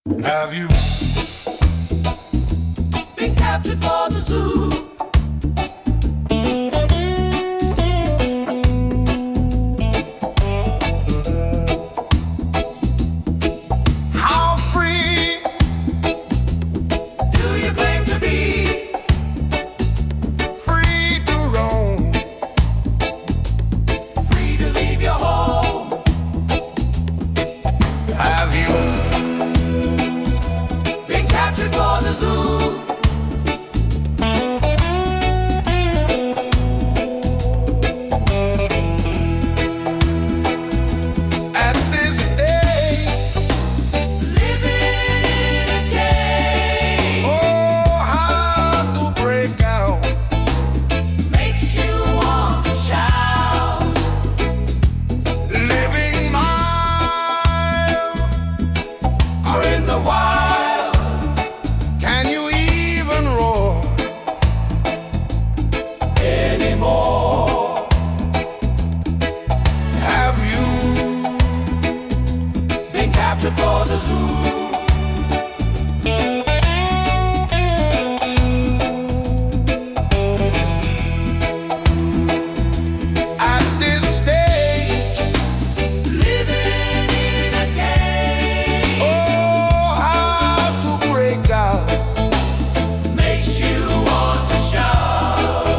Have you been captured for the zoo? how free Do you claim to be free to roam? free to leave your home? Have you Been captured for the zoo? at this stage? Living in a cage Oh, how to break out? makes you want to shout. Living miles Or in the wild, can you even roar? anymore. Have you Been captured for the zoo? at this stage? Living in a cage Oh, how to break out? makes you want to shout.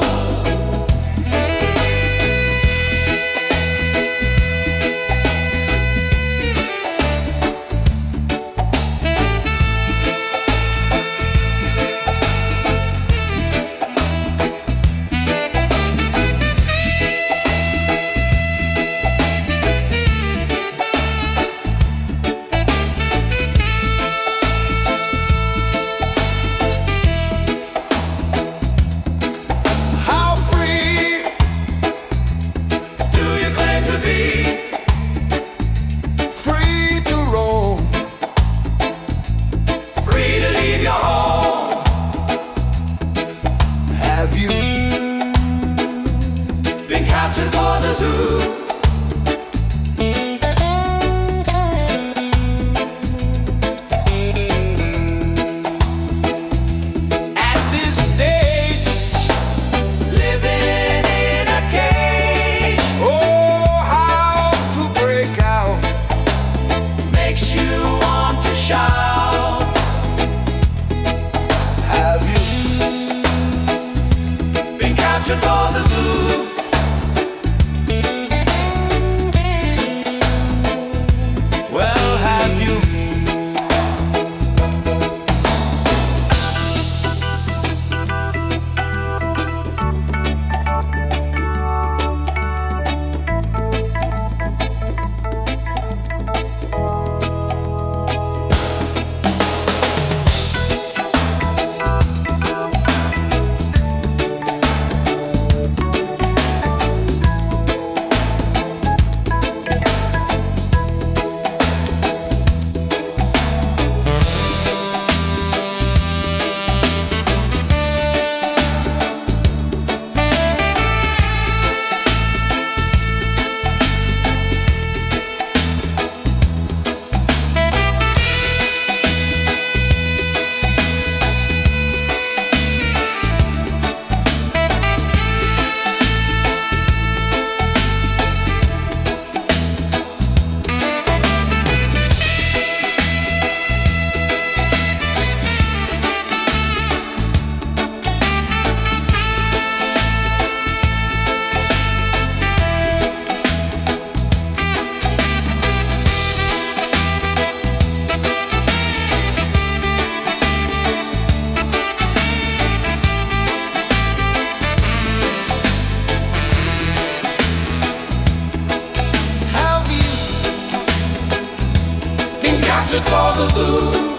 How free Do you claim to be free to roam? free to leave your home? Have you Been captured for the zoo? at this stage? Living in a cage Oh, how to break out? makes you want to shout. Have you Been captured for the zoo? well, have you Been captured for the zoo?